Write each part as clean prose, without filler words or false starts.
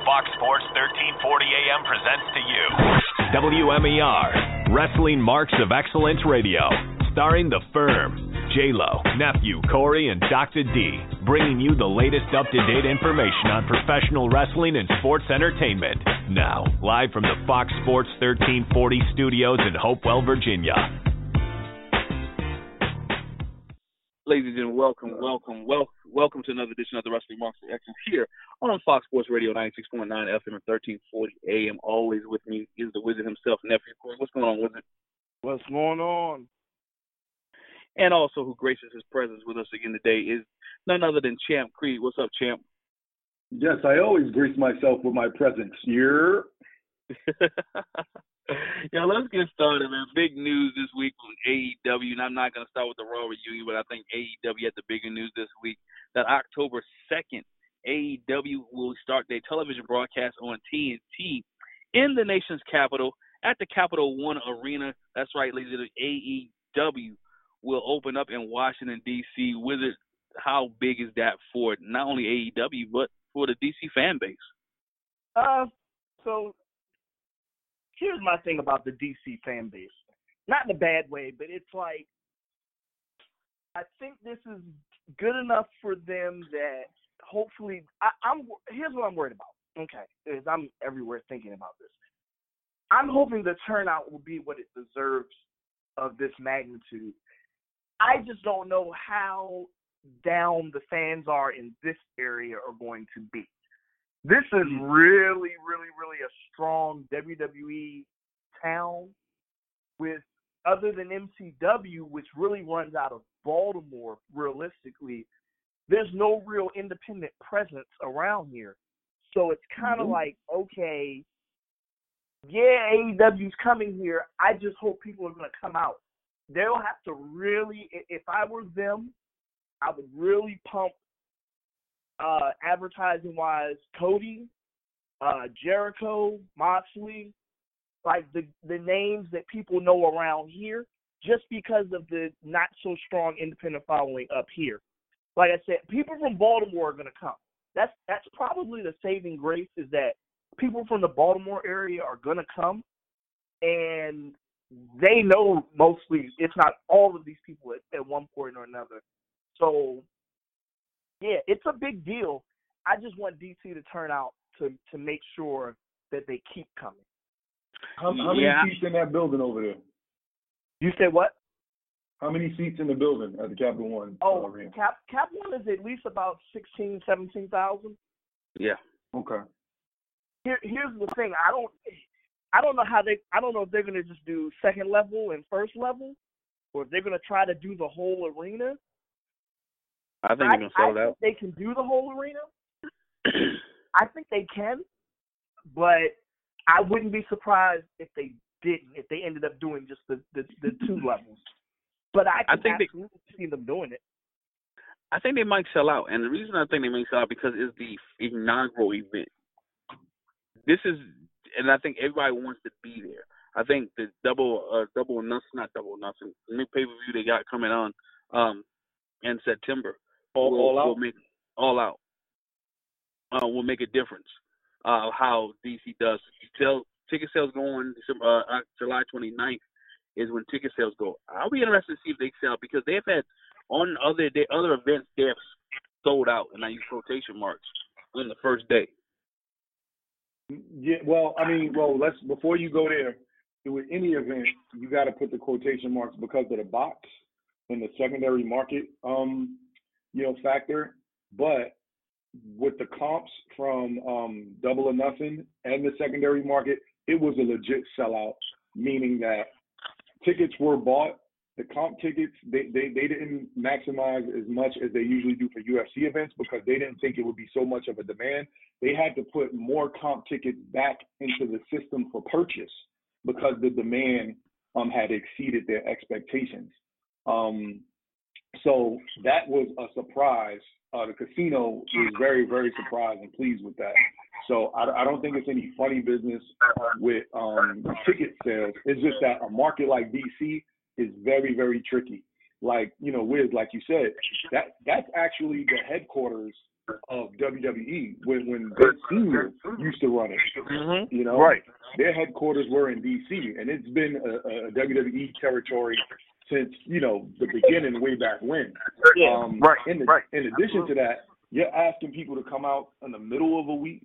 Fox Sports 1340 AM presents to you WMER, Wrestling Marks of Excellence Radio, starring The Firm, J-Lo, Nephew, Corey, and Dr. D, bringing you the latest up-to-date information on professional wrestling and sports entertainment. Now, live from the Fox Sports 1340 studios in Hopewell, Virginia. Ladies and welcome to another edition of the Wrestling Marks of Excellence here on Fox Sports Radio 96.9 FM and 1340 AM. Always with me is the Wizard himself, Nephew Corey. What's going on, Wizard? What's going on? And also who graces his presence with us again today is none other than Champ Creed. What's up, Champ? Yes, I always grace myself with my presence. Yeah. Yeah, let's get started, man. Big news this week from AEW, and I'm not going to start with the Raw reunion, but I think AEW had the bigger news this week that October 2nd, AEW will start their television broadcast on TNT in the nation's capital at the Capital One Arena. That's right, ladies and gentlemen, AEW will open up in Washington, D.C. Wizard, how big is that for not only AEW, but for the D.C. fan base? So here's my thing about the DC fan base. Not in a bad way, but it's like, I think this is good enough for them that hopefully, here's what I'm worried about. Okay, is I'm everywhere thinking about this. I'm hoping the turnout will be what it deserves of this magnitude. I just don't know how down the fans are in this area are going to be. This is really, really, really a strong WWE town with, other than MCW, which really runs out of Baltimore, realistically, there's no real independent presence around here. So it's kind of like, okay, yeah, AEW's coming here. I just hope people are going to come out. They'll have to really, if I were them, I would really pump advertising-wise, Cody, Jericho, Moxley, like the names that people know around here, just because of the not-so-strong independent following up here. Like I said, people from Baltimore are going to come. That's probably the saving grace, is that people from the Baltimore area are going to come, and they know mostly, if not all of these people at one point or another. So, yeah, it's a big deal. I just want DC to turn out to make sure that they keep coming. How many seats in that building over there? You said what? How many seats in the building at the Capital One? Cap One is at least about 16,000, 17,000. Yeah. Okay. Here's the thing. I don't know if they're gonna just do second level and first level, or if they're gonna try to do the whole arena. I think they're going to sell it out. They can do the whole arena. I think they can, but I wouldn't be surprised if they didn't, if they ended up doing just the two levels. But I think absolutely see them doing it. I think they might sell out, and the reason I think they might sell out because it's the inaugural event. This is, and I think everybody wants to be there. I think the new pay-per-view they got coming on in September. Will make all out. Will make a difference. How DC does. Ticket sales go on July 29th is when ticket sales go. I'll be interested to see if they sell, because they've had on other events they have sold out, and I use quotation marks, on the first day. Yeah, let's, before you go there, with any event, you got to put the quotation marks because of the box and the secondary market factor. But with the comps from Double or Nothing and the secondary market, it was a legit sellout, meaning that tickets were bought. The comp tickets, they didn't maximize as much as they usually do for UFC events, because they didn't think it would be so much of a demand. They had to put more comp tickets back into the system for purchase because the demand had exceeded their expectations. So that was a surprise. The casino was very, very surprised and pleased with that. So I don't think it's any funny business with ticket sales. It's just that a market like DC is very, very tricky. Like, Wiz, like you said, that's actually the headquarters of WWE when Vince Sr. used to run it. Mm-hmm. You know, right. Their headquarters were in D.C., and it's been a WWE territory since, you know, the beginning, way back when. Yeah, In addition to that, you're asking people to come out in the middle of the week.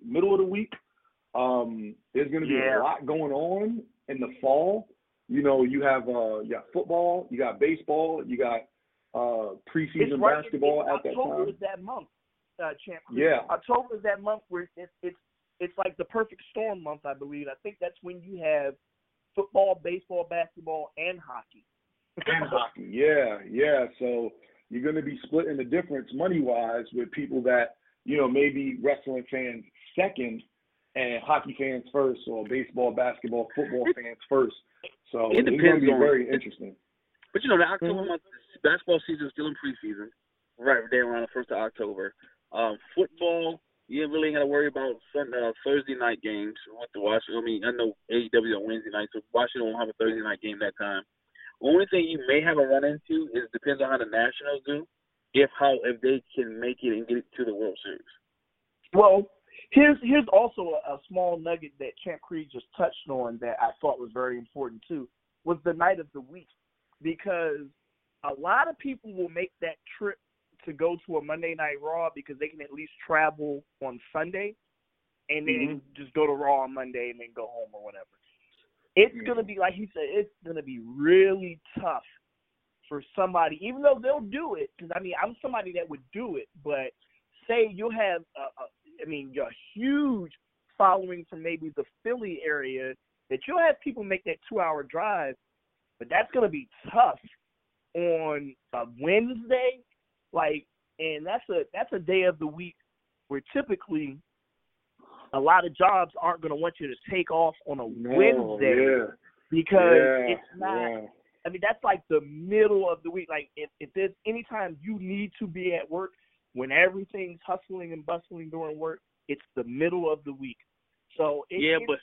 There's going to be a lot going on in the fall. You know, you have football, you got baseball, you got preseason basketball at that time. October is that month, Champ. Yeah. October is that month where it's like the perfect storm month, I believe. I think that's when you have football, baseball, basketball, and hockey. And hockey, yeah. So you're going to be splitting the difference money-wise with people that, you know, maybe wrestling fans second and hockey fans first, or baseball, basketball, football fans first. So it's going to be very interesting. But, you know, the October month, basketball season is still in preseason, right there around the 1st of October. Football, you really ain't got to worry about Thursday night games with the Washington. I mean, I know AEW on Wednesday night, so Washington won't have a Thursday night game that time. Only thing you may have a run into is depends on how the Nationals do, if they can make it and get it to the World Series. Well, here's also a small nugget that Champ Creed just touched on that I thought was very important too, was the night of the week, because a lot of people will make that trip to go to a Monday Night Raw because they can at least travel on Sunday and then just go to Raw on Monday and then go home or whatever. It's going to be, like he said, it's going to be really tough for somebody, even though they'll do it, because, I mean, I'm somebody that would do it, but say you'll have, a huge following from maybe the Philly area, that you'll have people make that 2-hour drive, but that's going to be tough on a Wednesday, and that's a day of the week where typically a lot of jobs aren't going to want you to take off on a Wednesday because it's not. Yeah. I mean, that's like the middle of the week. Like if there's any time you need to be at work when everything's hustling and bustling during work, it's the middle of the week. So but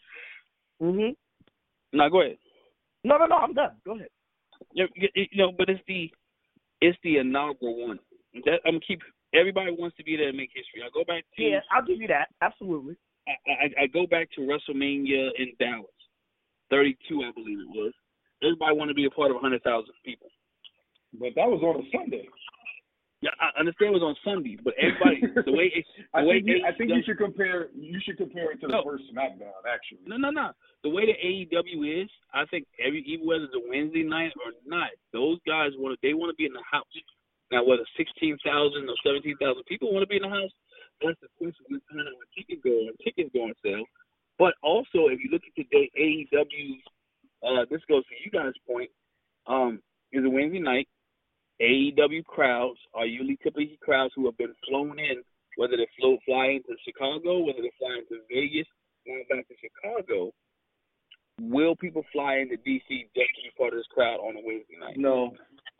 no, go ahead. No, I'm done. Go ahead. But it's the inaugural one. That I'm gonna keep. Everybody wants to be there and make history. I go back to. Yeah, I'll give you that. Absolutely. I go back to WrestleMania in Dallas, 32, I believe it was. Everybody wanted to be a part of 100,000 people. But that was on a Sunday. Yeah, I understand it was on Sunday, but everybody I think you should compare it to the first SmackDown, actually. No. The way the AEW is, I think even whether it's a Wednesday night or not, those guys want to be in the house. Now, whether 16,000 or 17,000 people want to be in the house, that's the question. We're kind of tickets go on sale. But also, if you look at today, AEW, this goes to you guys' point, is a Wednesday night. AEW crowds are usually typically crowds who have been flown in, whether they fly into Chicago, whether they fly into Vegas, going back to Chicago. Will people fly into DC just to be part of this crowd on a Wednesday night? No.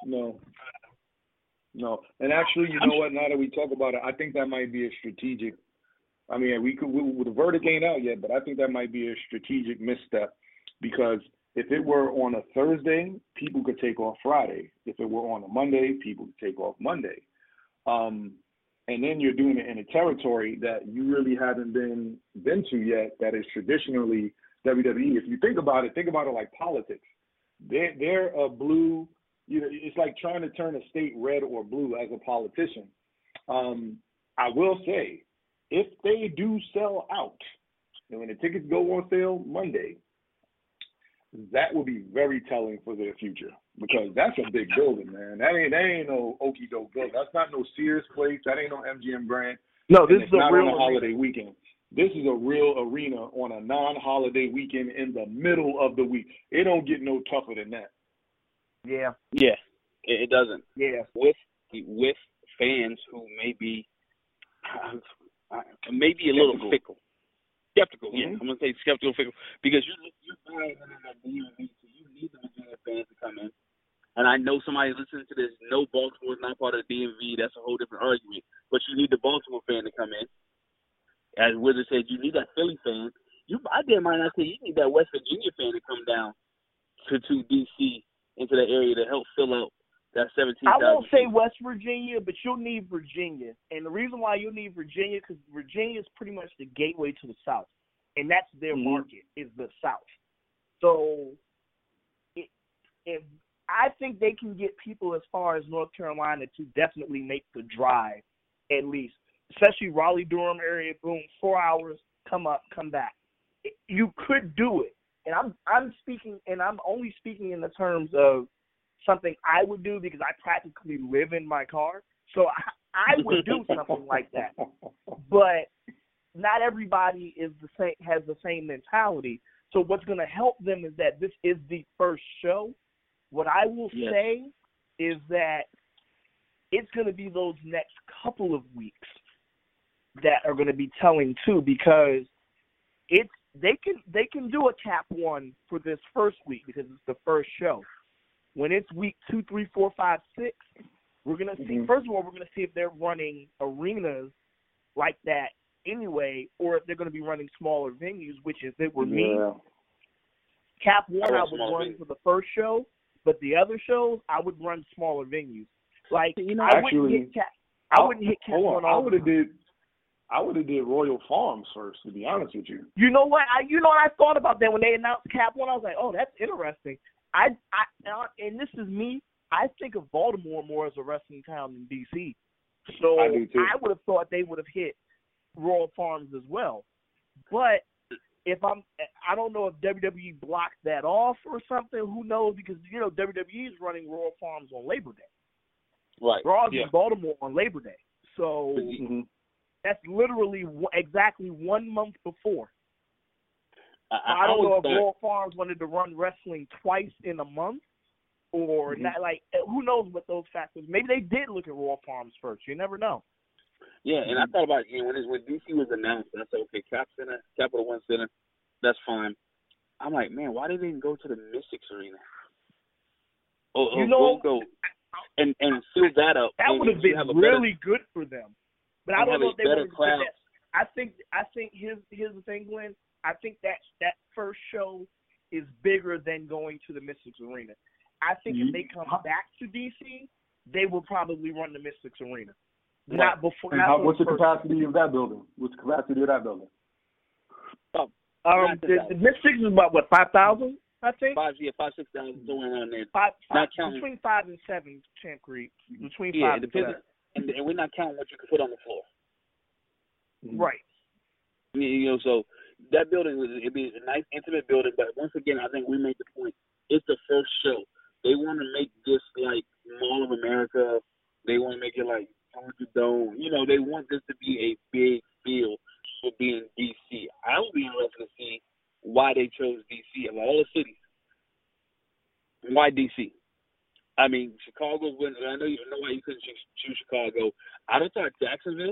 And actually, you know what? Now that we talk about it, I think that might be a strategic. I mean, the verdict ain't out yet, but I think that might be a strategic misstep, because if it were on a Thursday, people could take off Friday. If it were on a Monday, people could take off Monday. And then you're doing it in a territory that you really haven't been to yet, that is traditionally WWE. If you think about it like politics. They're a blue. You know, it's like trying to turn a state red or blue as a politician. I will say, if they do sell out, and when the tickets go on sale Monday, that will be very telling for their future, because that's a big building, man. That ain't no okie doke building. That's not no Sears Place. That ain't no MGM Grand. No, this is not a real on a holiday weekend. This is a real arena on a non-holiday weekend in the middle of the week. It don't get no tougher than that. Yeah, it doesn't. Yeah, with fans who may be a little fickle. Skeptical, yeah. I'm gonna say skeptical, fickle, because you're buying in that DMV, so you need the Virginia fans to come in. And I know somebody listening to this, no, Baltimore is not part of the DMV. That's a whole different argument. But you need the Baltimore fan to come in. As Wizard said, you need that Philly fan. I might not say you need that West Virginia fan to come down to DC into the area to help fill out That's 17,000. I won't say West Virginia, but you'll need Virginia. And the reason why you'll need Virginia, because Virginia is pretty much the gateway to the South. And that's their market, is the South. So if I think they can get people as far as North Carolina to definitely make the drive, at least, especially Raleigh-Durham area, boom, 4 hours, come up, come back. You could do it. And I'm speaking, and I'm only speaking in the terms of something I would do because I practically live in my car. So I would do something like that. But not everybody is the same, has the same mentality. So what's going to help them is that this is the first show. What I will say is that it's going to be those next couple of weeks that are going to be telling too, because they can do a Cap 1 for this first week because it's the first show. When it's week 2, 3, 4, 5, 6, we're going to see, first of all, we're going to see if they're running arenas like that anyway, or if they're going to be running smaller venues, which if it were me, Cap 1 I would run for the first show, but the other shows I would run smaller venues. Like, I wouldn't hit Cap 1 I would have did Royal Farms first, to be honest with you. You know what? I thought about that when they announced Cap 1. I was like, oh, that's interesting. And this is me. I think of Baltimore more as a wrestling town than DC. So I would have thought they would have hit Royal Farms as well. But I don't know if WWE blocked that off or something. Who knows? Because, WWE is running Royal Farms on Labor Day. Right. Raw's in Baltimore on Labor Day. So that's literally exactly 1 month before. I don't know if Royal Farms wanted to run wrestling twice in a month or not. Like, who knows what those factors. Maybe they did look at Royal Farms first. You never know. Yeah, and I thought about it when DC was announced. I said, okay, Capital One Center, that's fine. I'm like, man, why did they go to the Mystics Arena? Go and fill that up. That would have been really good for them. But I don't know if they would have done that. I think here's the thing, Glenn. I think that first show is bigger than going to the Mystics Arena. I think if they come back to DC, they will probably run the Mystics Arena. Not before. And what's the capacity of that building? What's the capacity of that building? The Mystics is about 5,000, I think. 6,000 somewhere around there. Between 5 and 7, Champ Creek. Between 5 and 7. And we're not counting what you can put on the floor. Right. So that building it'd be a nice, intimate building. But once again, I think we made the point. It's the first show. They want to make this like Mall of America. They want to make it like Georgia Dome. They want this to be a big feel for being DC. I would be interested to see why they chose DC of all the cities. Why DC? I mean, Chicago. I know why you couldn't choose Chicago. I don't thought Jacksonville.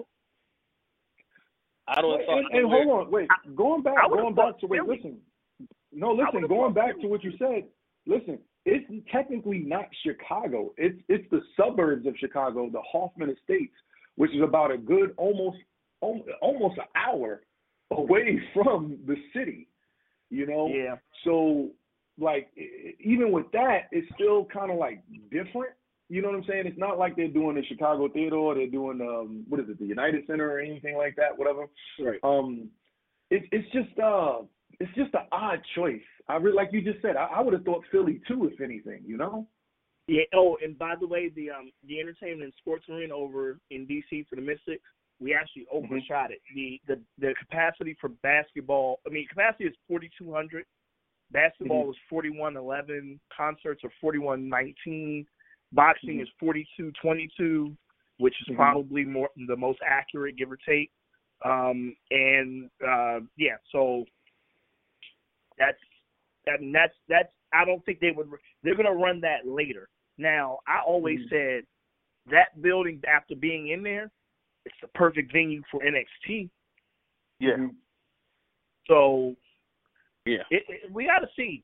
Hold on, wait. Going back to what you said. Listen, it's technically not Chicago. It's the suburbs of Chicago, the Hoffman Estates, which is about a good almost an hour away from the city. Yeah. So like even with that, it's still kind of like different. You know what I'm saying? It's not like they're doing the Chicago Theater or they're doing the United Center or anything like that. Whatever. Right. It's just an odd choice. I really, like you just said, I would have thought Philly too, if anything. Yeah. Oh, and by the way, the Entertainment and Sports Arena over in DC for the Mystics, we actually overshot it. The capacity for basketball. I mean, capacity is 4,200. Basketball is 4,111. Concerts are 4,119. Boxing is 4,222, which is probably the most accurate, give or take. So that's I don't think they're going to run that later. Now, I always said that building, after being in there, it's the perfect venue for NXT. Yeah. So, yeah, we got to see.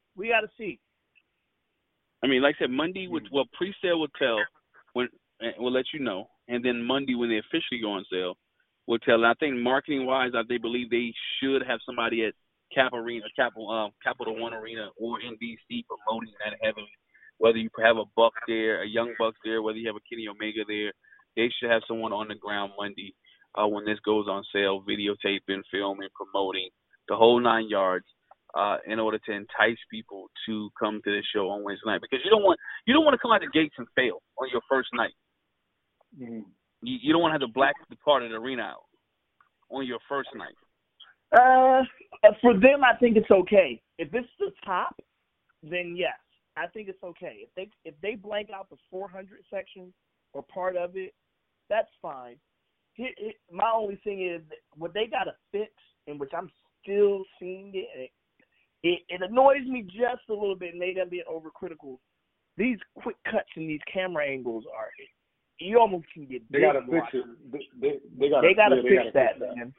I mean, like I said, Monday, pre-sale will tell we'll let you know, and then Monday when they officially go on sale, we'll tell. And I think marketing-wise, they believe they should have somebody at Capital One Arena or in DC promoting that heavily. Whether you have a Buck there, a young Buck there, whether you have a Kenny Omega there, they should have someone on the ground Monday when this goes on sale, videotaping, filming, promoting, the whole 9 yards, in order to entice people to come to this show on Wednesday night. Because you don't want to come out the gates and fail on your first night. Mm-hmm. You don't want to have the black part of the arena out on your first night. For them, I think it's okay. If it's the top, then yes, I think it's okay. If they blank out the 400 section or part of it, that's fine. My only thing is what they got to fix, in which I'm still seeing it. It annoys me just a little bit, and they done being overcritical. These quick cuts and these camera angles are. You almost can get. They gotta fix it. They gotta fix that, man.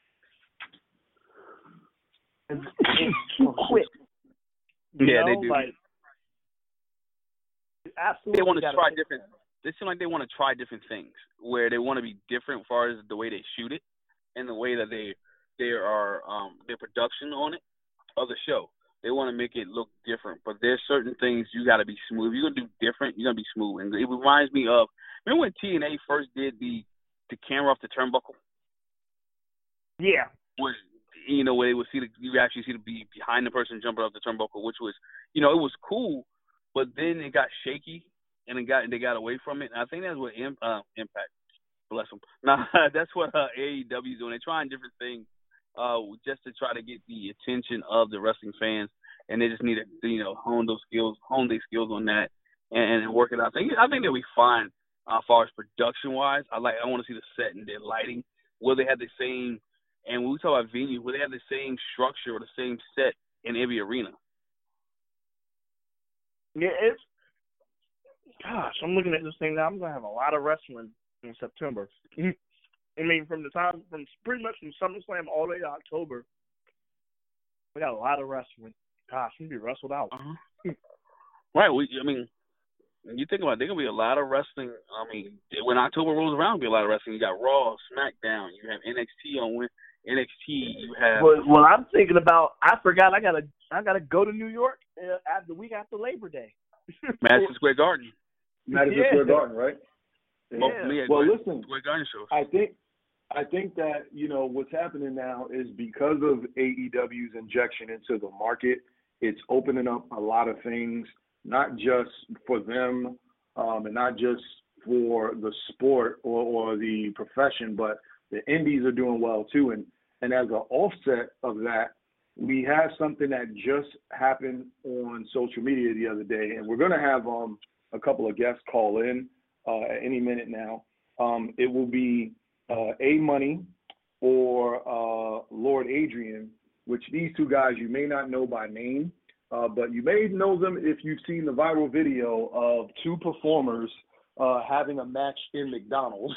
It's too quick. Yeah, they do. Like, absolutely. They want to try different. They seem like they want to try different things, where they want to be different as far as the way they shoot it and the way that their production on it of the show. They want to make it look different, but there's certain things you got to be smooth. If you're gonna do different, you're gonna be smooth. And it reminds me of, remember when TNA first did the camera off the turnbuckle? Yeah. Where they would you actually see behind the person jumping off the turnbuckle, which was, it was cool, but then it got shaky and they got away from it. And I think that's what Impact, bless them. Nah, that's what AEW is doing. They're trying different things. Just to try to get the attention of the wrestling fans, and they just need to, hone their skills on that, and work it out. I think they'll be fine as far as production wise. I want to see the set and the lighting. Will they have the same? And when we talk about venue, will they have the same structure or the same set in every arena? Yeah, gosh, I'm looking at this thing now. I'm gonna have a lot of wrestling in September. I mean, from pretty much from SummerSlam all the way to October, we got a lot of wrestling. Gosh, we be wrestled out. Uh-huh. Right. You think about it, there's going to be a lot of wrestling. I mean, when October rolls around, there'll be a lot of wrestling. You got Raw, SmackDown, you have NXT on NXT, you have... Well, I'm thinking about, I forgot I gotta go to New York the week after Labor Day. Madison Square Garden. Madison Square Garden, right? Yeah. Well, listen, Square Garden shows. I think that, what's happening now is because of AEW's injection into the market, it's opening up a lot of things, not just for them and not just for the sport or the profession, but the indies are doing well too. And as an offset of that, we have something that just happened on social media the other day, and we're going to have a couple of guests call in at any minute now. It will be A-Money or Lord Adrian, which these two guys you may not know by name, but you may know them if you've seen the viral video of two performers having a match in McDonald's.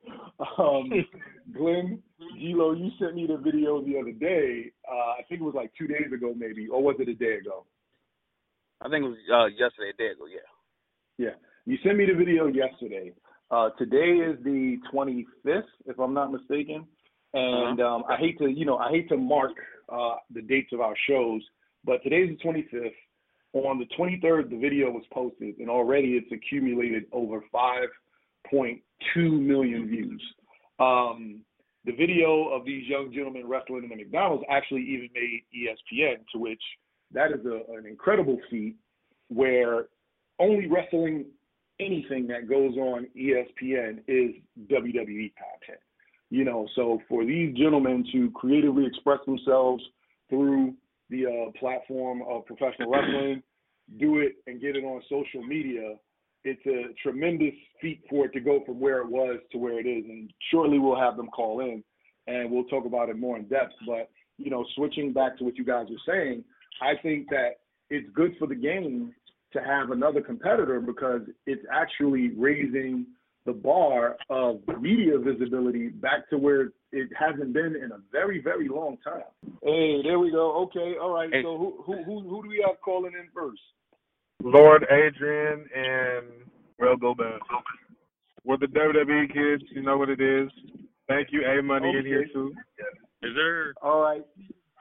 Glenn, Gilo, you sent me the video the other day. I think it was like 2 days ago maybe, or was it a day ago? I think it was yesterday, a day ago, yeah. Yeah, you sent me the video yesterday. Today is the 25th, if I'm not mistaken, and I hate to mark the dates of our shows, but today's the 25th. On the 23rd, the video was posted, and already it's accumulated over 5.2 million views. The video of these young gentlemen wrestling in the McDonald's actually even made ESPN, to which that is an incredible feat, where only wrestling anything that goes on ESPN is WWE content. So for these gentlemen to creatively express themselves through the platform of professional wrestling, do it and get it on social media, it's a tremendous feat for it to go from where it was to where it is. And shortly we'll have them call in and we'll talk about it more in depth. But, switching back to what you guys are saying, I think that it's good for the game to have another competitor because it's actually raising the bar of media visibility back to where it hasn't been in a very, very long time. Hey, there we go. Okay, all right. Hey. So who do we have calling in first? Lord Adrian and Real Gomez. We're the WWE kids. You know what it is. Thank you, A-Money in here too. Is there? All right.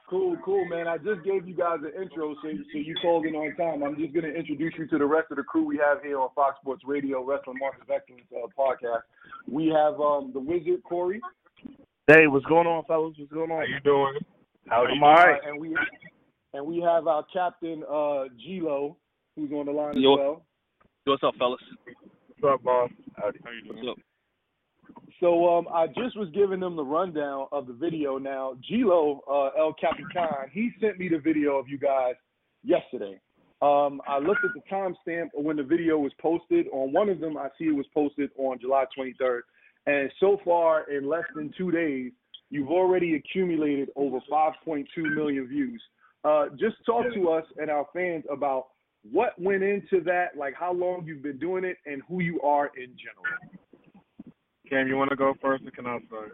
Cool, man. I just gave you guys an intro, so you called in on time. I'm just going to introduce you to the rest of the crew we have here on Fox Sports Radio, Wrestling Marks of Excellence podcast. We have the Wizard, Corey. Hey, what's going on, fellas? What's going on? How you doing? I'm all right. And we have our captain, G-Lo, who's on the line as well. What's up, fellas? What's up, boss? How you doing? What's up? So I just was giving them the rundown of the video. Now, G-Lo, El Capitan, he sent me the video of you guys yesterday. I looked at the timestamp of when the video was posted. On one of them, I see it was posted on July 23rd. And so far, in less than 2 days, you've already accumulated over 5.2 million views. Just talk to us and our fans about what went into that, like how long you've been doing it, and who you are in general. Cam, you want to go first, or can I start?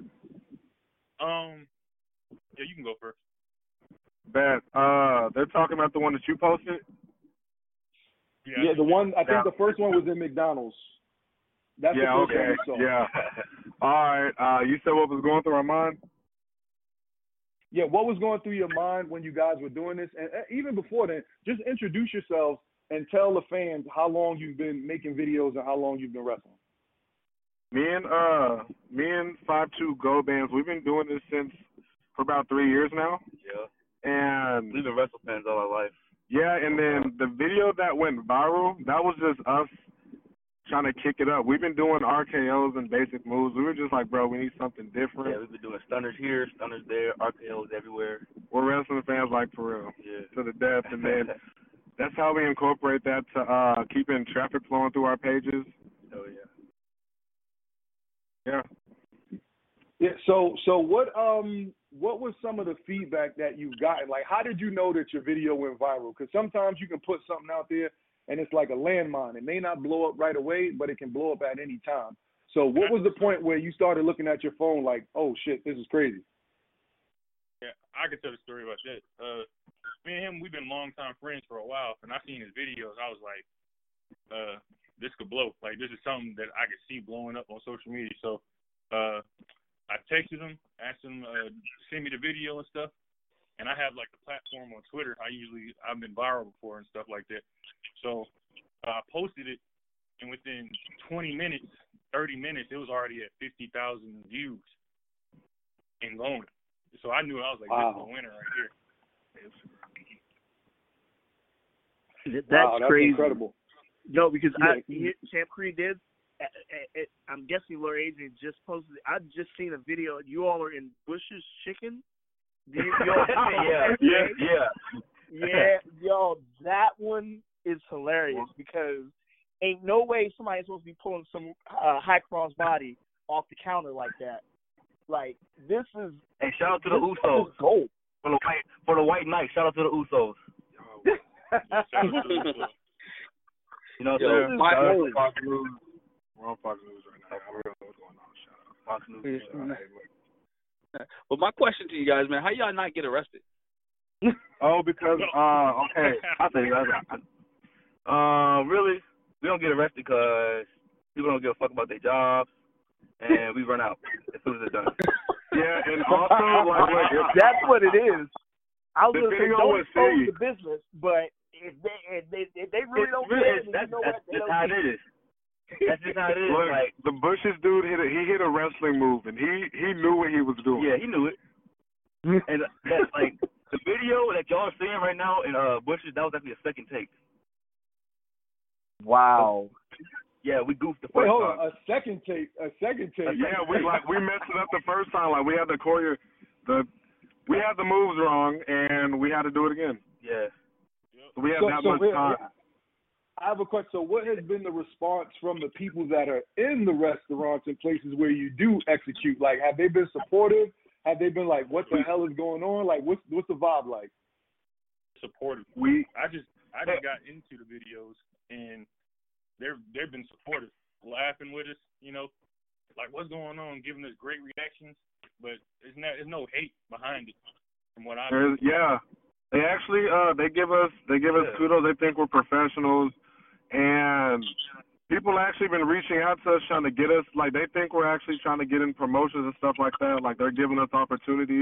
Yeah, you can go first. Bet. They're talking about the one that you posted? Yeah, the one, I think the first one was in McDonald's. That's the first one we saw. Yeah. All right. You said what was going through our mind? Yeah, what was going through your mind when you guys were doing this? And even before then, just introduce yourselves and tell the fans how long you've been making videos and how long you've been wrestling. Me and 5'2" Go Bands, we've been doing this for about 3 years now. Yeah. And we've been wrestle fans all our life. Yeah, and then the video that went viral, that was just us trying to kick it up. We've been doing RKOs and basic moves. We were just like, bro, we need something different. Yeah, we've been doing stunners here, stunners there, RKOs everywhere. We're wrestling fans like for real. Yeah. To the death. And then that's how we incorporate that to keeping traffic flowing through our pages. Oh, yeah. Yeah. Yeah. So what was some of the feedback that you've gotten? Like, how did you know that your video went viral? Because sometimes you can put something out there and it's like a landmine. It may not blow up right away, but it can blow up at any time. So what was the point where you started looking at your phone like, oh shit, this is crazy? Yeah, I could tell the story about that. Me and him, we've been longtime friends for a while, and I seen his videos. I was like, this could blow. Like, this is something that I could see blowing up on social media. So I texted him, asked him to send me the video and stuff. And I have, like, the platform on Twitter. I've been viral before and stuff like that. So I posted it, and within 20 minutes, 30 minutes, it was already at 50,000 views and going. So I knew, I was like, wow. This is the winner right here. That's crazy. Incredible. No, because Champ Creed did. I'm guessing Lord Adrian just posted. I've just seen a video. You all are in Bush's Chicken. Yeah, yo, that one is hilarious because ain't no way somebody's supposed to be pulling some high cross body off the counter like that. Like, this is. Hey, shout out to the Usos. Gold. For the White Knight, shout out to the Usos. You know what I'm saying? Fox News. We're on Fox News right now. I don't know what's going on. Shout out. Fox News. But my question to you guys, man, how y'all not get arrested? Oh, because okay, I'll tell you guys. Really, we don't get arrested because people don't give a fuck about their jobs, and we run out as soon as it's done. Yeah, and also like that's what it is. I was going to say don't expose the business, but if they really don't care, that's just how it is. That's just how it is. Look, like the Bushes dude hit a wrestling move, and he knew what he was doing. Yeah, he knew it. And that's like the video that y'all are seeing right now in Bushes, that was actually a second take. Wow. Yeah, we goofed the first time. A second take. Yeah, we messed it up the first time. Like we had we had the moves wrong, and we had to do it again. Yeah. So we had that much time. I have a question. So what has been the response from the people that are in the restaurants and places where you do execute? Like, have they been supportive? Have they been like, what the hell is going on? Like, what's the vibe like? Supportive. I just got into the videos, and they've been supportive, laughing with us, you know, like what's going on, giving us great reactions, but there's no hate behind it from what I've seen. Yeah. They actually they give us kudos. They think we're professionals, and people actually been reaching out to us trying to get us, like they think we're actually trying to get in promotions and stuff like that. Like they're giving us opportunities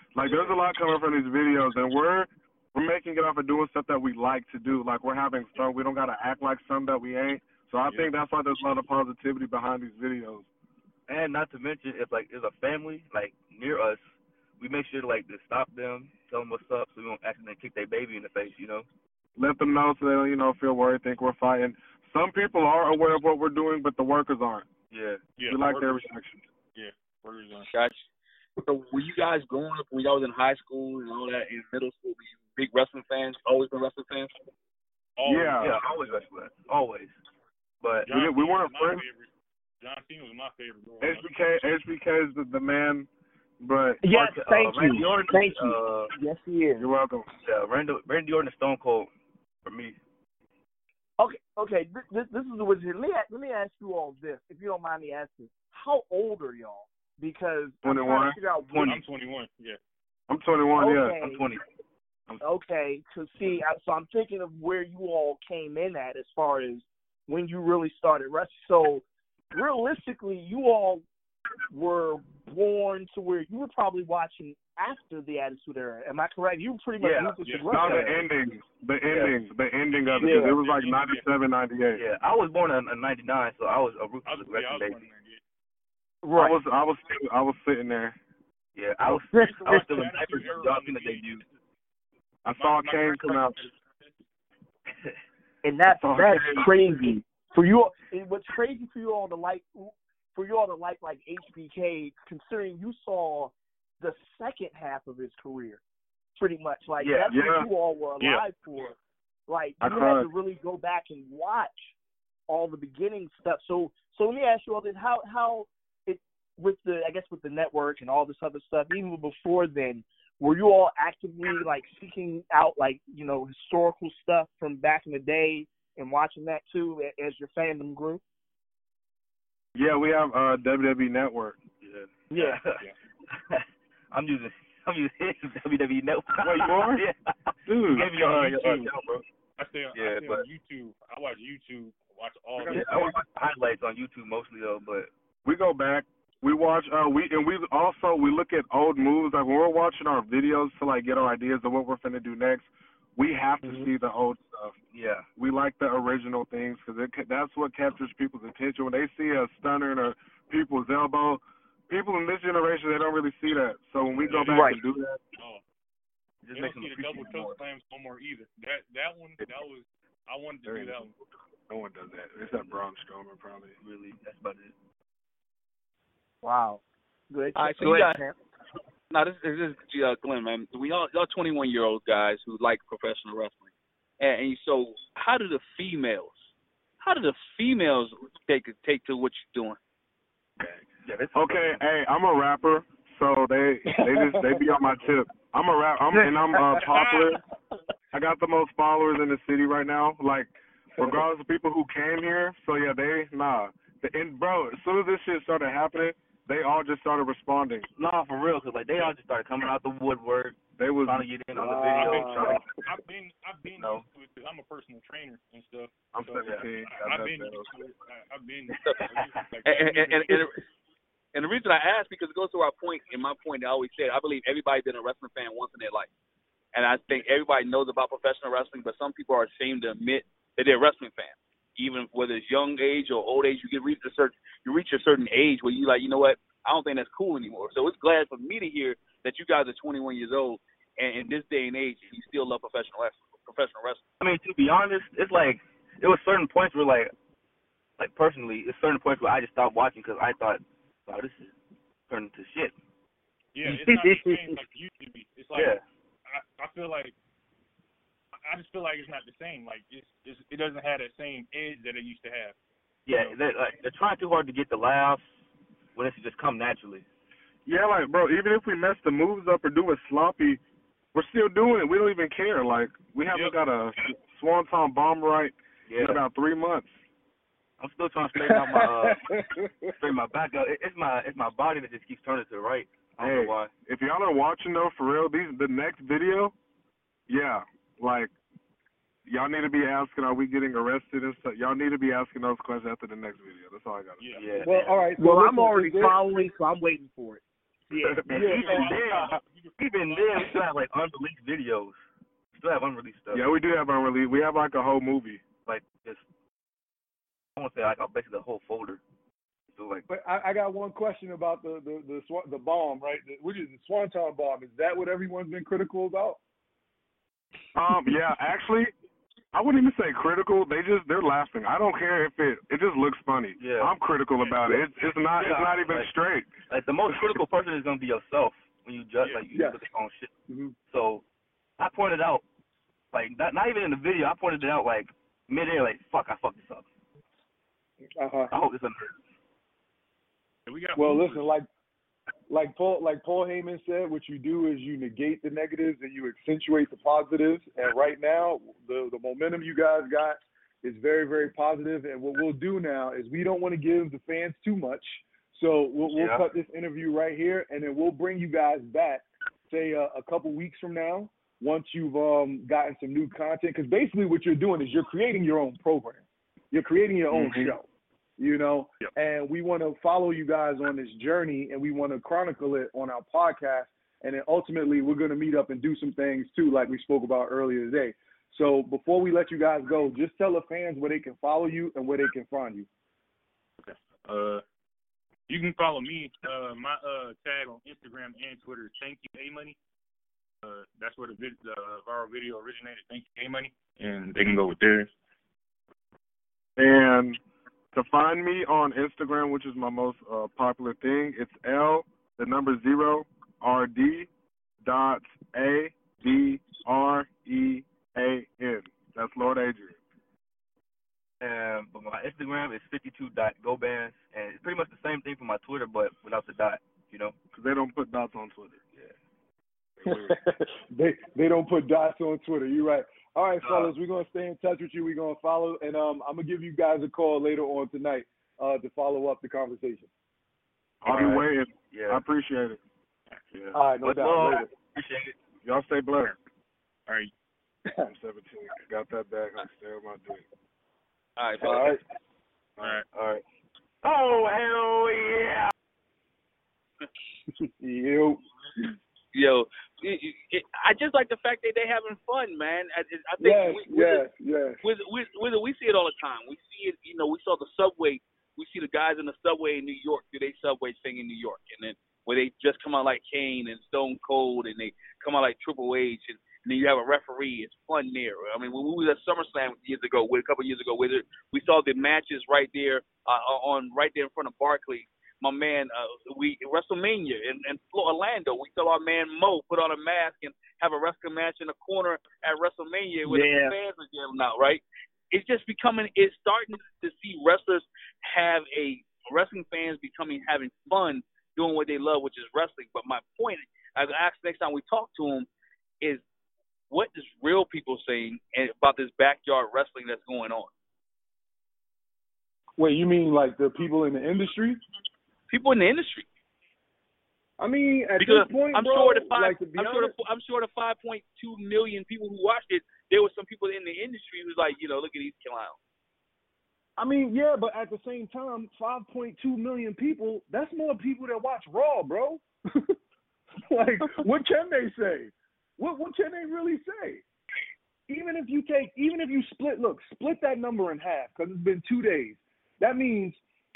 Like, there's a lot coming from these videos, and we're making it off of doing stuff that we like to do. Like, we're having fun. We don't got to act like something that we ain't. So I think that's why there's a lot of positivity behind these videos. And not to mention, if like there's a family like near us, we make sure to like to stop them, tell them what's up, so we don't accidentally kick their baby in the face, you know. Let them know so they don't, feel worried, think we're fighting. Some people are aware of what we're doing, but the workers aren't. Yeah. We like their reaction. Yeah, workers aren't. Gotcha. So were you guys growing up when y'all was in high school and all that, in middle school, were you big wrestling fans? Always been wrestling fans? Always. Yeah, always wrestling fans. Always. But we weren't friends. John Cena was my favorite. HBK is the man, but yes, thank you. Randy Orton, thank you. Yes, he is. You're welcome. Yeah, Randy Orton is Stone Cold for me. Okay. This is the wizard. Let me ask you all this, if you don't mind me asking. How old are y'all? Because 21. I'm trying to figure out. I'm 21. Yeah. I'm 21. Okay. Yeah. I'm 20. Okay, so I'm thinking of where you all came in at as far as when you really started wrestling. So realistically, you all were born to where you were probably watching after the Attitude Era. Am I correct? You were pretty much ruthless No, the ending of it. It was like 97, 98. Yeah, I was born in 99, so I was a ruthless wrestling baby. Right. I was sitting there. Yeah, I was still in diapers when John Cena debuted. I saw Kane come out. And that's crazy for you. What's crazy for you all to like like HBK, considering you saw the second half of his career, pretty much. Like that's what you all were alive for. Like you had to really go back and watch all the beginning stuff. So let me ask you all this: how it with the network and all this other stuff, even before then. Were you all actively like seeking out like historical stuff from back in the day and watching that too as your fandom grew? Yeah, we have WWE Network. Yeah. I'm using WWE Network. Wait, you are? Yeah. Dude. Give me on YouTube. Bro. I stay on YouTube. I watch YouTube. Watch all. I watch highlights on YouTube mostly though, but we go back. We watch we look at old moves. Like when we're watching our videos to like get our ideas of what we're finna do next, we have to see the old stuff. Yeah, we like the original things because that's what captures people's attention. When they see a stunner in a people's elbow, people in this generation they don't really see that. So when we go back and do that, they don't see the double choke slams no more either. That one was I wanted to do that one. No one does that. It's that Braun Strowman probably. Really, that's about it. Wow. Good. All right, so you guys. Now this is Glenn, man. Y'all 21-year-old guys who like professional wrestling, and so how do the females take to what you're doing? Okay, hey, I'm a rapper, so they be on my tip. I'm a rapper, I'm popular. I got the most followers in the city right now. Like, regardless of people who came here, so yeah, bro, as soon as this shit started happening, they all just started responding. Nah, for real, cause like they all just started coming out the woodwork. They was trying to get in on the video. I've been used to it because I'm a personal trainer and stuff. I'm 17. I've been used to it. I've been. And the reason I ask because it goes to our point. In my point, I always said I believe everybody's been a wrestling fan once in their life, and I think everybody knows about professional wrestling, but some people are ashamed to admit that they're a wrestling fan. Even whether it's young age or old age, you reach a certain age where you like, you know what, I don't think that's cool anymore. So it's glad for me to hear that you guys are 21 years old and in this day and age you still love professional wrestling. I mean, to be honest, it's like there was certain points where like personally, it's certain points where I just stopped watching because I thought, wow, this is turning to shit. Yeah, it's not the same like it used to be. It's like I feel like. I just feel like it's not the same. Like it doesn't have that same edge that it used to have. Yeah, they're trying too hard to get the laughs when it should just come naturally. Yeah, like bro, even if we mess the moves up or do it sloppy, we're still doing it. We don't even care. Like we haven't got a Swanton bomb right in about 3 months. I'm still trying to straighten out my back up. It's my body that just keeps turning to the right. I don't know why. If y'all are watching though, for real, the next video, like. Y'all need to be asking, are we getting arrested and stuff? Y'all need to be asking those questions after the next video. That's all I got to say. Yeah. Well, all right. So I'm already following, so I'm waiting for it. Yeah. Even then, we still have like unreleased videos. We still have unreleased stuff. Yeah, we do have unreleased. We have like a whole movie. Like just, I won't say like basically the whole folder. So like, But I got one question about the bomb, right? Which is the Swanton bomb. Is that what everyone's been critical about? Yeah, actually, I wouldn't even say critical. They're laughing. I don't care if it just looks funny. Yeah. I'm critical about it. It's not even like, straight. Like the most critical person is gonna be yourself when you judge like you look at your own shit. Mm-hmm. So I pointed out, like not even in the video, I pointed it out like midair, like I fucked this up. I hope this under. Well, listen, like Paul Heyman said, what you do is you negate the negatives and you accentuate the positives. And right now, the momentum you guys got is very, very positive. And what we'll do now is we don't want to give the fans too much, so we'll cut this interview right here, and then we'll bring you guys back, say a couple weeks from now, once you've gotten some new content. Because basically, what you're doing is you're creating your own program, you're creating your own show. You know, and we want to follow you guys on this journey, and we want to chronicle it on our podcast. And then ultimately, we're going to meet up and do some things too, like we spoke about earlier today. So before we let you guys go, just tell the fans where they can follow you and where they can find you. Okay. You can follow me. My tag on Instagram and Twitter is Thank You A Money. That's where the viral video originated. Thank You A Money, and they can go with theirs. And to find me on Instagram, which is my most popular thing, it's L0ABREAN. That's Lord Adrian. But my Instagram is 52.gobans, and it's pretty much the same thing for my Twitter, but without the dot, you know? Because they don't put dots on Twitter. Yeah. they don't put dots on Twitter. You're right. All right, fellas, we're going to stay in touch with you. We're going to follow, and I'm going to give you guys a call later on tonight to follow up the conversation. I'll be waiting. Yeah. I appreciate it. Yeah. All right, no doubt. Later. Appreciate it. Y'all stay blessed. All right. I'm 17. Got that back. I'm staying on my dick. All right, fellas. All right. Oh, hell yeah. Yo, I just like the fact that they're having fun, man. I think yes. We see it all the time. We see it, we saw the subway. We see the guys in the subway in New York do their subway thing in New York, and then where they just come out like Kane and Stone Cold, and they come out like Triple H, and then you have a referee. It's fun there. I mean, when we was at SummerSlam a couple years ago, we saw the matches right there right there in front of Barclays. My man, WrestleMania in Orlando, we saw our man Mo put on a mask and have a wrestling match in the corner at WrestleMania where the fans are yelling out, right? It's just it's starting to see wrestlers wrestling fans having fun doing what they love, which is wrestling. But my point, I ask next time we talk to them, is what is real people saying about this backyard wrestling that's going on? Wait, you mean like the people in the industry? People in the industry. I mean, at this point, I'm bro, sure the 5.2 million people who watched it, there were some people in the industry who's like, look at these clowns. I mean, yeah, but at the same time, 5.2 million people, that's more people that watch Raw, bro. Like, what can they say? What can they really say? Even if you split that number in half, because it's been 2 days, that means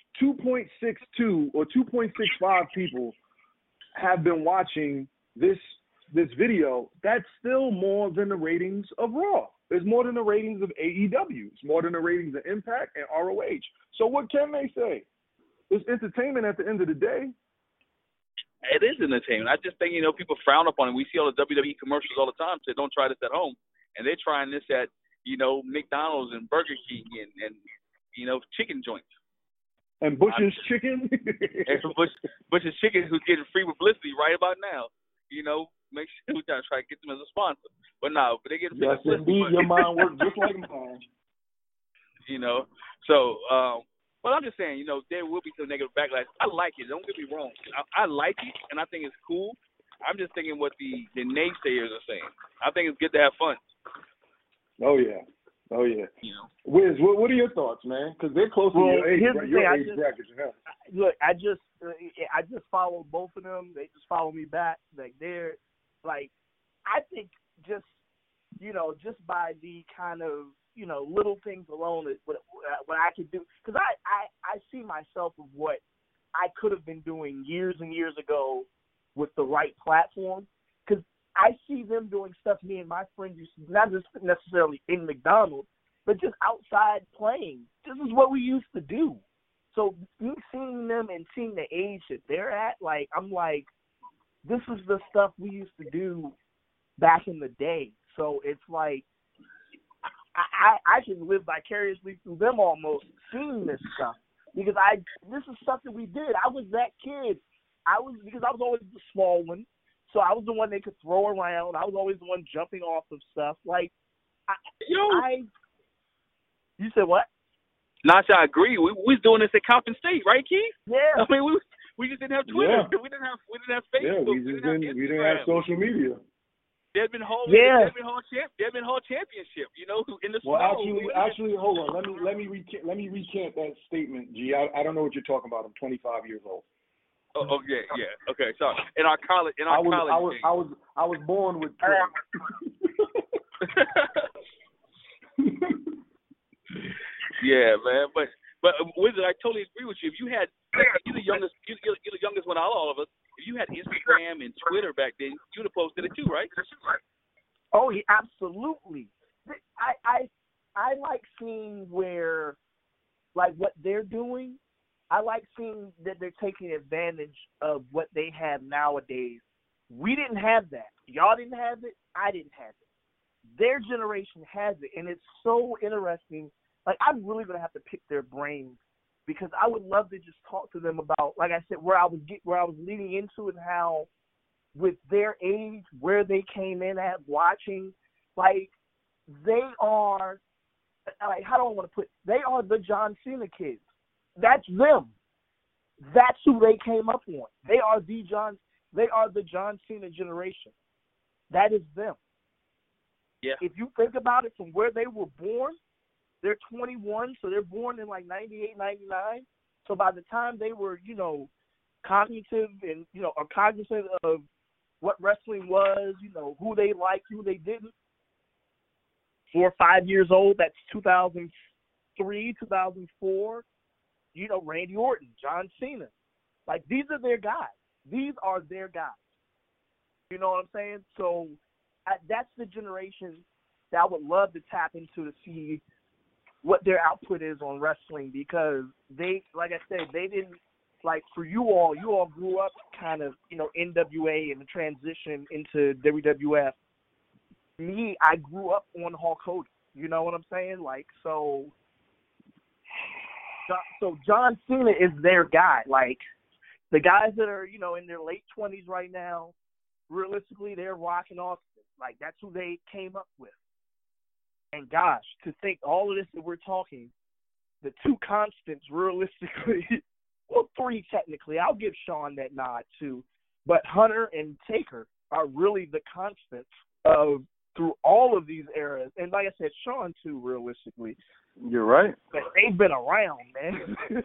2.62 or 2.65 people have been watching this video. That's still more than the ratings of Raw. It's more than the ratings of AEW. It's more than the ratings of Impact and ROH. So what can they say? It's entertainment at the end of the day. It is entertainment. I just think, people frown upon it. We see all the WWE commercials all the time say, don't try this at home. And they're trying this at, McDonald's and Burger King and chicken joints. And Bush's Chicken. And Bush's Chicken, who's getting free publicity right about now. Make sure we're trying to get them as a sponsor. But they're getting free publicity. Indeed, your mind works just like mine. So, well, I'm just saying, there will be some negative backlash. I like it. Don't get me wrong. I like it, and I think it's cool. I'm just thinking what the naysayers are saying. I think it's good to have fun. Oh, yeah. Oh yeah. You know. Wiz, what are your thoughts, man? Because they're close to your age bracket. Look, I just followed both of them. They just follow me back. Like they're like, I think just just by the kind of little things alone, what I could do, because I see myself of what I could have been doing years and years ago with the right platform. Because I see them doing stuff me and my friends used to, not just necessarily in McDonald's, but just outside playing. This is what we used to do. So me seeing them and seeing the age that they're at, like, I'm like, this is the stuff we used to do back in the day. So it's like I can live vicariously through them almost, seeing this stuff. Because this is stuff that we did. I was that kid. Because I was always the small one. So I was the one they could throw around. I was always the one jumping off of stuff. Like, you said what? Not I agree. We was doing this at Compton State, right, Keith? Yeah. I mean, we just didn't have Twitter. Yeah. We didn't have Facebook. Yeah, we didn't have social media. Desmond Hall, yeah. Desmond Hall championship. In the well, snow. actually, hold on. Let me recant that statement, G. I don't know what you're talking about. I'm 25 years old. Oh yeah. Okay, sorry. In our college, I was born with Yeah, man. But Wizard, I totally agree with you. If you had, you're the youngest one out of all of us. If you had Instagram and Twitter back then, you'd have posted it too, right? Oh, yeah, absolutely. I like seeing where, like, what they're doing. I like seeing that they're taking advantage of what they have nowadays. We didn't have that. Y'all didn't have it. I didn't have it. Their generation has it, and it's so interesting. Like, I'm really going to have to pick their brains because I would love to just talk to them about, like I said, where I was leading into and how, with their age, where they came in at watching, like, they are, like, how do I want to put it? They are the John Cena kids. That's them. That's who they came up on. They are the John Cena generation. That is them. Yeah. If you think about it, from where they were born, they're 21, so they're born in like 98, 99. So by the time they were, cognitive and, or cognizant of what wrestling was, who they liked, who they didn't, 4 or 5 years old, that's 2003, 2004. Randy Orton, John Cena. Like, these are their guys. These are their guys. You know what I'm saying? So that's the generation that I would love to tap into to see what their output is on wrestling, because they, like I said, they didn't, like, for you all grew up kind of, NWA and the transition into WWF. Me, I grew up on Hulk Hogan. You know what I'm saying? Like, so John Cena is their guy. Like, the guys that are, in their late 20s right now, realistically, they're rocking off. Like, that's who they came up with. And gosh, to think all of this that we're talking, the two constants realistically, well, 3 technically, I'll give Sean that nod too, but Hunter and Taker are really the constants of through all of these eras. And like I said, Sean too, realistically. You're right. But they've been around, man.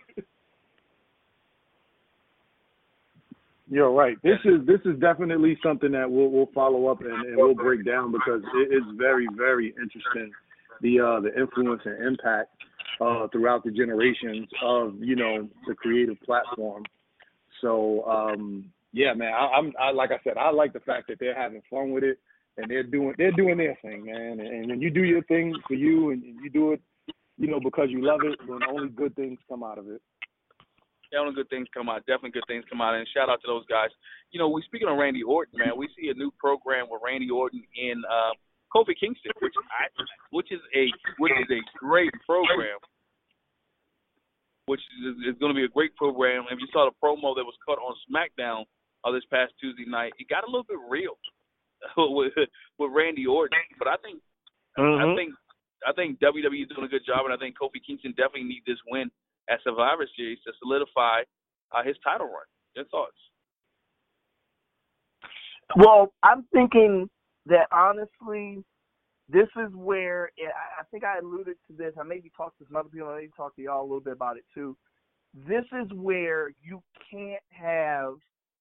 You're right. This is definitely something that we'll follow up and we'll break down, because it's very, very interesting, the influence and impact throughout the generations of the creative platform. So yeah, man, I like I said, I like the fact that they're having fun with it and they're doing their thing, man. And when you do your thing for you and you do it, because you love it, then only good things come out of it. Yeah, only good things come out. Definitely good things come out. And shout out to those guys. We speaking of Randy Orton, man. We see a new program with Randy Orton in Kofi Kingston, which is a great program. Which is going to be a great program. If you saw the promo that was cut on SmackDown this past Tuesday night, it got a little bit real with Randy Orton. But I think WWE is doing a good job, and I think Kofi Kingston definitely needs this win at Survivor Series to solidify his title run. Your thoughts? Well, I'm thinking that honestly, This is where I think I alluded to this. I maybe talked to some other people. I maybe talked to y'all a little bit about it too. This is where you can't have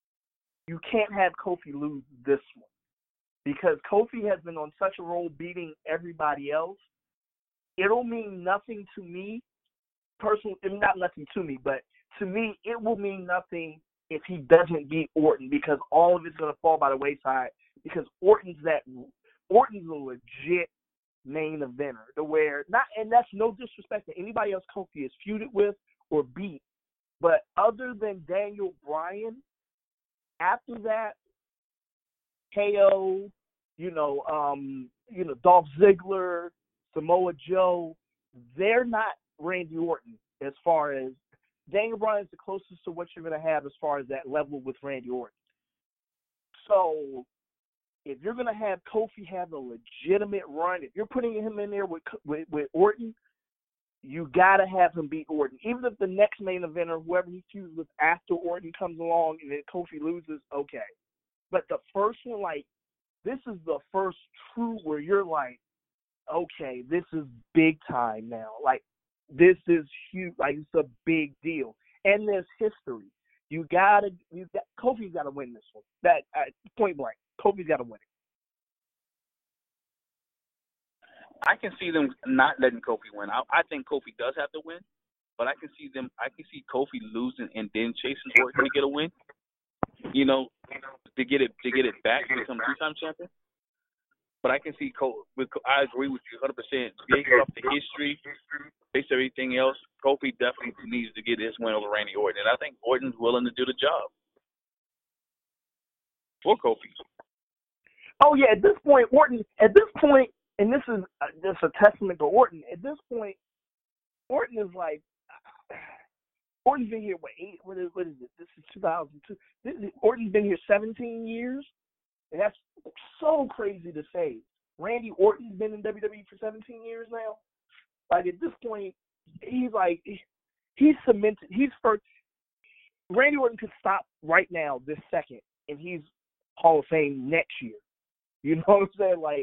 Kofi lose this one, because Kofi has been on such a roll beating everybody else. It'll mean nothing to me personally. Not nothing to me, but to me, it will mean nothing if he doesn't beat Orton, because all of it's going to fall by the wayside, because Orton's a legit main eventer, and that's no disrespect to anybody else Kofi is feuded with or beat, but other than Daniel Bryan, after that, KO, Dolph Ziggler, Samoa Joe, they're not Randy Orton as far as Daniel Bryan is the closest to what you're going to have as far as that level with Randy Orton. So if you're going to have Kofi have a legitimate run, if you're putting him in there with Orton, you got to have him beat Orton. Even if the next main eventer, whoever he feuds with after Orton comes along and then Kofi loses, okay. But the first one, this is the first true where you're like, okay, this is big time now. This is huge. It's a big deal. And there's history. Kofi's got to win this one. That point blank. Kofi's got to win it. I can see them not letting Kofi win. I think Kofi does have to win, but I can see Kofi losing and then chasing Orton to get a win. To get it back to become 2-time champion. But I can see I agree with you 100%. Based off the history, based on everything else, Kofi definitely needs to get his win over Randy Orton, and I think Orton's willing to do the job for Kofi. Oh yeah, at this point, Orton. At this point, and this is just a testament to Orton. At this point, Orton is like. Orton's been here, what is it? This is 2002. Orton's been here 17 years, and that's so crazy to say. Randy Orton's been in WWE for 17 years now. At this point, he's cemented. He's first. Randy Orton could stop right now, this second, and he's Hall of Fame next year. You know what I'm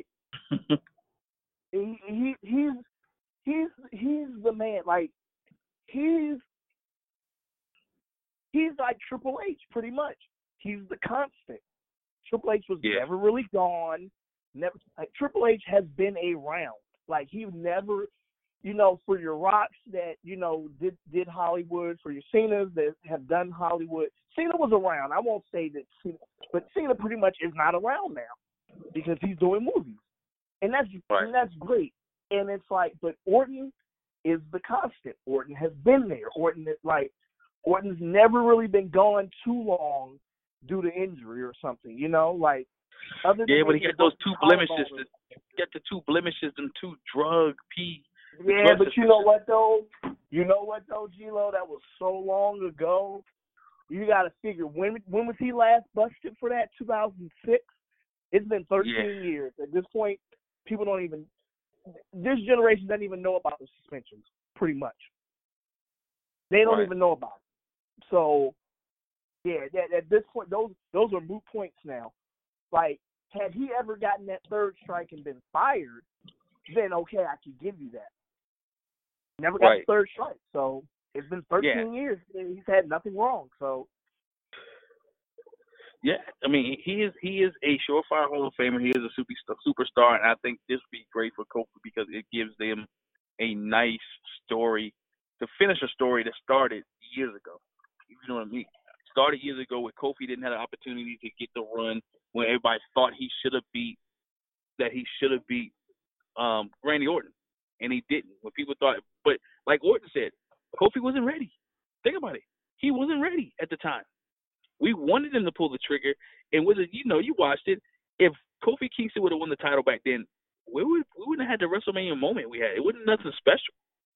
saying? He's the man. He's like Triple H, pretty much. He's the constant. Triple H was never really gone. Triple H has been around. He never, for your Rocks that, did Hollywood, for your Cenas that have done Hollywood. Cena was around. I won't say that Cena, but Cena pretty much is not around now because he's doing movies. And that's great. And it's but Orton is the constant. Orton has been there. Orton's never really been gone too long due to injury or something, Other than but he got those two blemishes. He got the two blemishes and two drug P. Yeah, but you know what though, G-Lo, that was so long ago. You got to figure when was he last busted for that? 2006. It's been 13 years. At this point, people don't even. This generation doesn't even know about the suspensions. Pretty much, they don't even know about it. So, at this point, those are moot points now. Had he ever gotten that third strike and been fired, then okay, I could give you that. Never got the third strike, so it's been 13 years. He's had nothing wrong. So, yeah, I mean, he is a surefire Hall of Famer. He is a superstar, and I think this would be great for Kofi because it gives them a nice story to finish a story that started years ago. You know what I mean? Started years ago where Kofi didn't have an opportunity to get the run when everybody thought he should have beat Randy Orton, and he didn't. When people thought, but like Orton said, Kofi wasn't ready. Think about it. He wasn't ready at the time. We wanted him to pull the trigger, and you watched it. If Kofi Kingston would have won the title back then, we wouldn't have had the WrestleMania moment we had. It wasn't nothing special.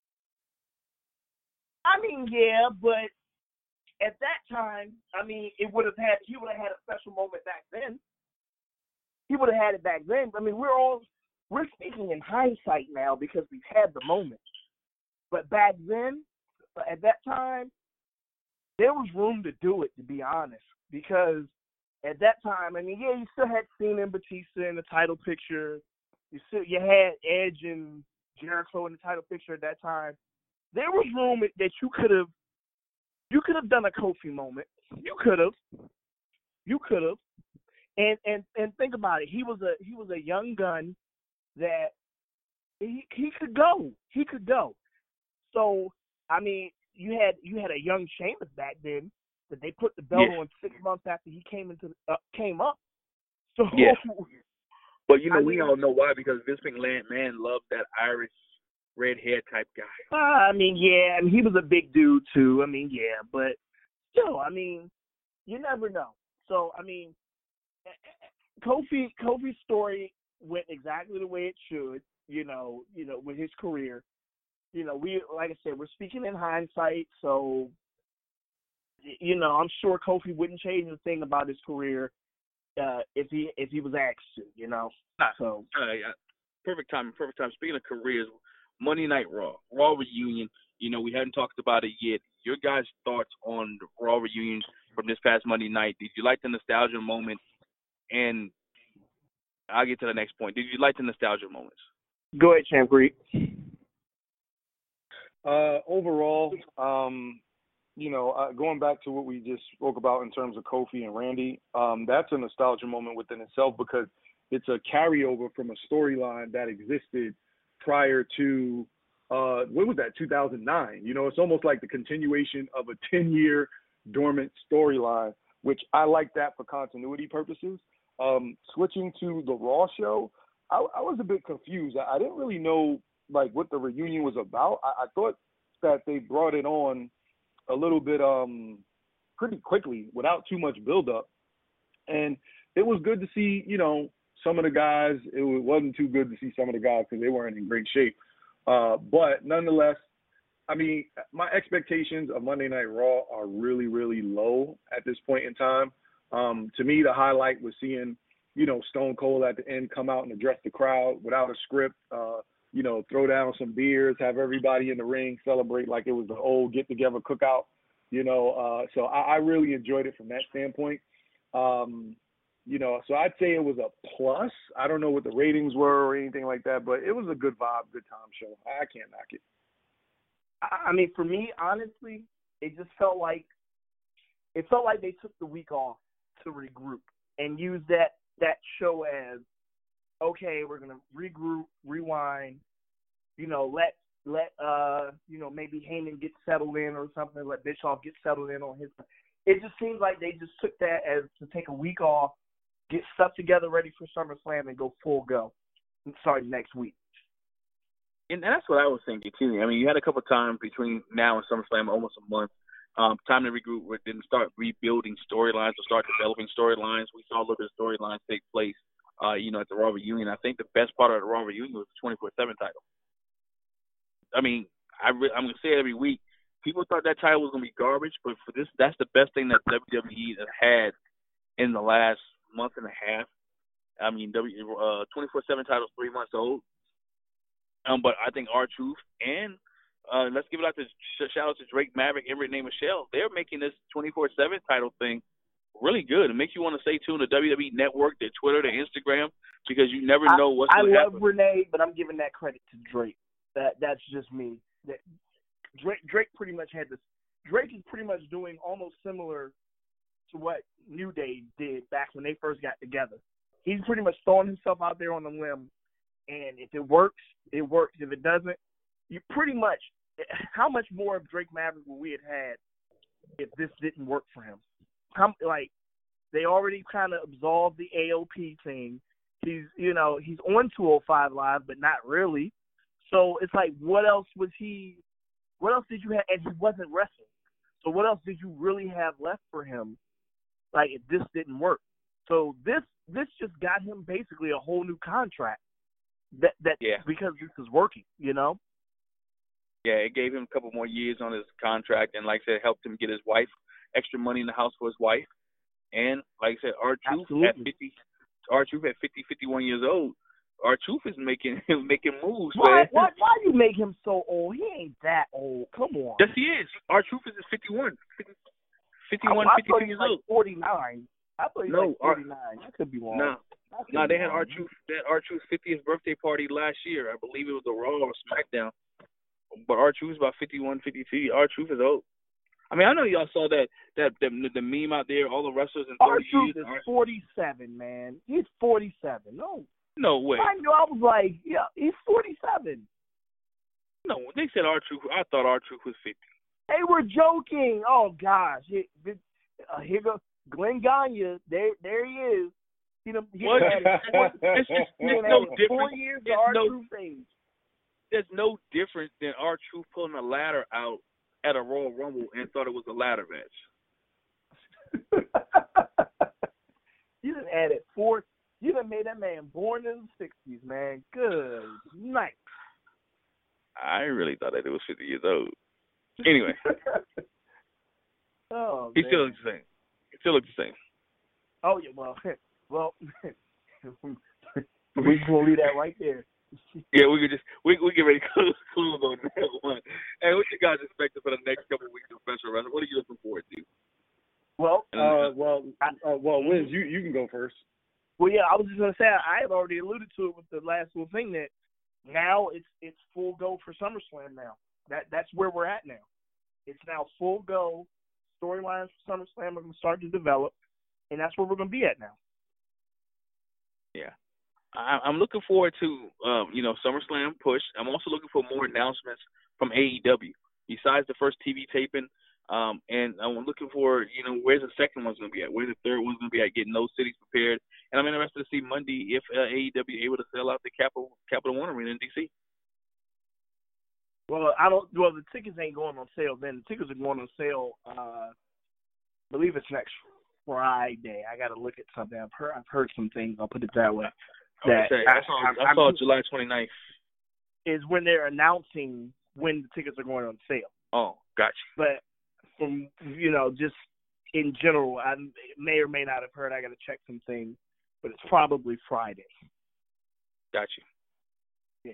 I mean, yeah, but at that time, he would have had a special moment back then. He would have had it back then. I mean, we're speaking in hindsight now because we've had the moment. But back then, at that time, there was room to do it, to be honest, because at that time, you still had Cena and Batista in the title picture. You had Edge and Jericho in the title picture at that time. There was room that you could have done a Kofi moment. You could have. And think about it. He was a young gun that he could go. He could go. So I mean, you had a young Sheamus back then that they put the belt on 6 months after he came up. So yeah. But we all know why, because Vince McMahon loved that Irish red hair type guy. I mean, he was a big dude too. I mean, but still, I mean, you never know. So I mean, Kofi's story went exactly the way it should. With his career. Like I said, we're speaking in hindsight, so I'm sure Kofi wouldn't change a thing about his career if he was asked to. So perfect time. Speaking of careers, Monday Night Raw reunion. We hadn't talked about it yet. Your guys' thoughts on the Raw reunion from this past Monday night? Did you like the nostalgia moment? And I'll get to the next point. Did you like the nostalgia moments? Go ahead, Champ Greek. Overall, going back to what we just spoke about in terms of Kofi and Randy, that's a nostalgia moment within itself, because it's a carryover from a storyline that existed prior to, what was that, 2009? It's almost like the continuation of a 10-year dormant storyline, which I like that for continuity purposes. Switching to the Raw show, I was a bit confused. I didn't really know what the reunion was about. I thought that they brought it on a little bit pretty quickly without too much buildup. And it was good to see, some of the guys. It wasn't too good to see some of the guys because they weren't in great shape. But nonetheless, I mean, my expectations of Monday Night Raw are really, really low at this point in time. To me, the highlight was seeing, Stone Cold at the end come out and address the crowd without a script, throw down some beers, have everybody in the ring celebrate like it was the old get-together cookout, So I really enjoyed it from that standpoint. So I'd say it was a plus. I don't know what the ratings were or anything like that, but it was a good vibe, good time show. I can't knock it. I mean, for me, honestly, it just felt like they took the week off to regroup and use that show as, okay, we're gonna regroup, rewind, let maybe Heyman get settled in or something, let Bischoff get settled in on his. It just seems like they just took that as to take a week off, get stuff together, ready for SummerSlam, and go full go. Starting next week. And that's what I was thinking too. I mean, you had a couple of times between now and SummerSlam, almost a month. Time to regroup, then start rebuilding storylines or start developing storylines. We saw a little bit of storylines take place, at the Raw reunion. I think the best part of the Raw reunion was the 24/7 title. I mean, I'm going to say it every week. People thought that title was going to be garbage, but for this, that's the best thing that WWE has had in the last month and a half. I mean, 24/7 title is 3 months old. But I think R-Truth and let's give it out to shout out to Drake Maverick and Renee Michelle. They're making this 24/7 title thing really good. It makes you want to stay tuned to WWE Network, their Twitter, their Instagram, because you never know what's going to happen. I love Renee, but I'm giving that credit to Drake. That's just me. Drake pretty much had this. Drake is pretty much doing almost similar to what New Day did back when they first got together. He's pretty much throwing himself out there on the limb, and if it works, it works. If it doesn't, you pretty much. How much more of Drake Maverick would we have had if this didn't work for him? They already kind of absolved the AOP thing. He's on 205 Live, but not really. So it's like, what else did you have? And he wasn't wrestling. So what else did you really have left for him? Like, if this didn't work. So this just got him basically a whole new contract. Because this is working, Yeah, it gave him a couple more years on his contract, and like I said, helped him get his wife extra money in the house for his wife. And like I said, R-Truth at 50, 51 years old, R-Truth is making moves. Why you make him so old? He ain't that old. Come on. Yes, he is. R-Truth is 51. 51 years old. 49. I thought he No, was like 49. I could be wrong. No, they had R-Truth's 50th birthday party last year. I believe it was a Raw or SmackDown. But R-Truth is about 51, 52. R-Truth is old. I mean, I know y'all saw the meme out there, all the wrestlers in 30 R-Truth years. is 47, man. He's 47. No way. I knew. I was like, yeah, he's 47. No, they said R-Truth. I thought R-Truth was 50. They were joking. Oh, gosh. Here goes Glenn Gagne. There he is. It's no different. 4 years to R-Truth's age. There's no difference than R-Truth pulling a ladder out at a Royal Rumble and thought it was a ladder match. You done added 4. You done made that man born in the 60s, man. Good night. I really thought that it was 50 years old. Anyway. He still looks the same. Oh, yeah, well, we just gonna leave that right there. Yeah, we get ready to close on that one. Hey, what you guys expecting for the next couple of weeks of professional wrestling? What are you looking forward to? Wiz, you can go first. Well, yeah, I was just gonna say I had already alluded to it with the last little thing that now it's full go for SummerSlam now. That's where we're at now. It's now full go. Storylines for SummerSlam are gonna start to develop, and that's where we're gonna be at now. Yeah. I'm looking forward to, SummerSlam push. I'm also looking for more announcements from AEW besides the first TV taping. And I'm looking for, where's the second one's going to be at? Where's the third one's going to be at? Getting those cities prepared. And I'm interested to see Monday if AEW is able to sell out the Capital One Arena in D.C. Well, the tickets ain't going on sale then. The tickets are going on sale, I believe it's next Friday. I got to look at something. I've heard some things. I'll put it that way. I saw July 29th. Is when they're announcing when the tickets are going on sale. Oh, gotcha. But from, just in general, I may or may not have heard. I got to check some things, but it's probably Friday. Gotcha. Yeah.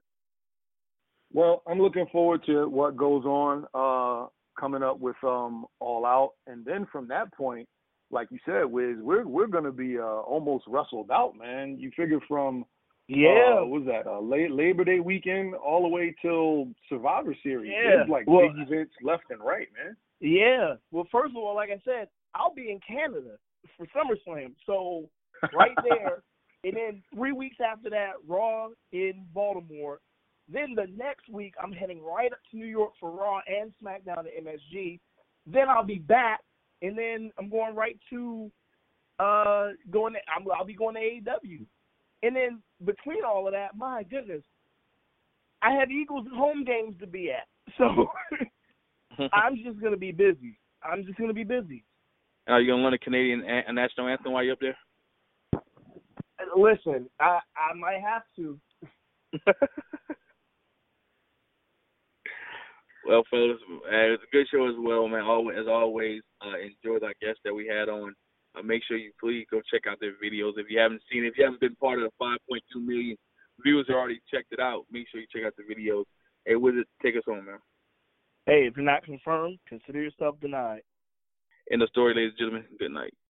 Well, I'm looking forward to what goes on coming up with All Out, and then from that point, like you said, Wiz, we're going to be almost wrestled out, man. You figure from what was that, Labor Day weekend all the way till Survivor Series. Yeah. There's big events left and right, man. Yeah. Well, first of all, like I said, I'll be in Canada for SummerSlam. So right there, and then 3 weeks after that, Raw in Baltimore. Then the next week, I'm heading right up to New York for Raw and SmackDown at MSG. Then I'll be back. And then I'm going right to I'll be going to AEW. And then between all of that, my goodness, I have Eagles home games to be at. So I'm just going to be busy. Are you going to learn a Canadian national anthem while you're up there? Listen, I might have to. Well, fellas, it was a good show as well, man. As always, enjoyed our guests that we had on. Make sure you please go check out their videos. If you haven't seen it, if you haven't been part of the 5.2 million viewers who already checked it out, make sure you check out the videos. Hey, Wizard, take us home, man. Hey, if you're not confirmed, consider yourself denied. End of story, ladies and gentlemen. Good night.